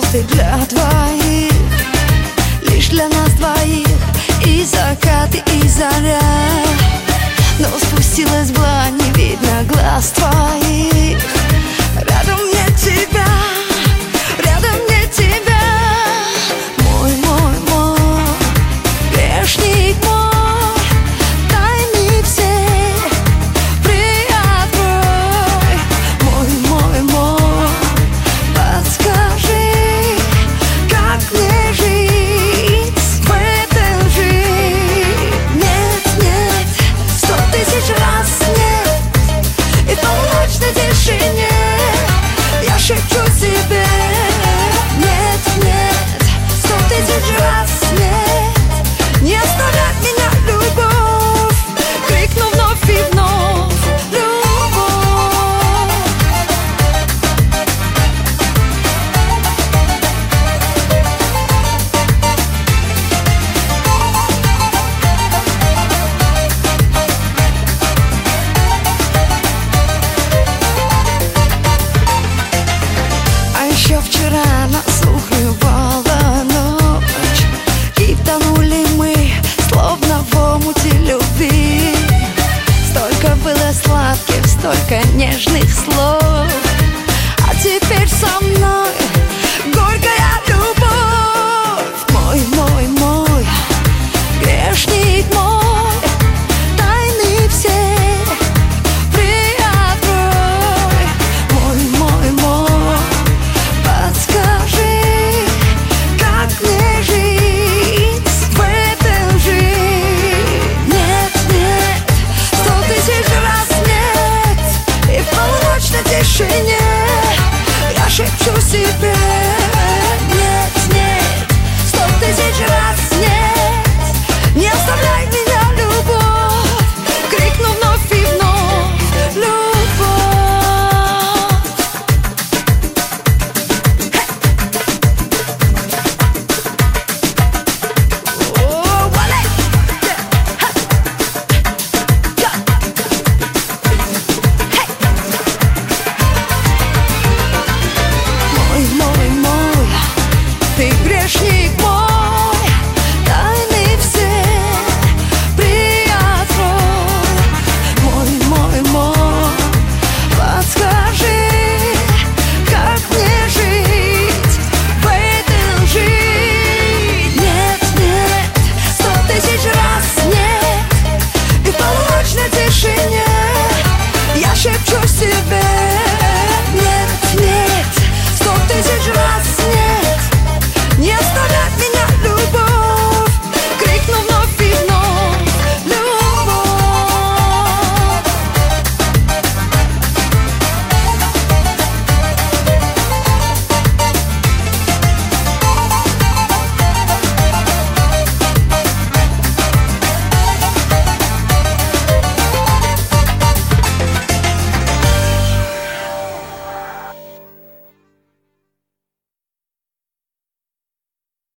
звезды для двоих, лишь для нас двоих. И закаты, и заря, но спустилась вла, не видно глаз твоих. Рядом нет тебя, рядом нет тебя. Мой, мой, мой, грешник мой, тайны все приоткрой. Мой, мой, мой, подскажи, как мне жить в этом жить. Нет, нет, 100 000 раз нет. И в полночной тишине я шепчу себе: нет, нет, 100 000 раз нет. Не оставляй меня, любовь, крикну вновь и вновь: любовь. А еще вчера нас укрывала ночь, и тонули мы, словно в омуте любви. Столько было сладких, столько нежных слов, а теперь со мной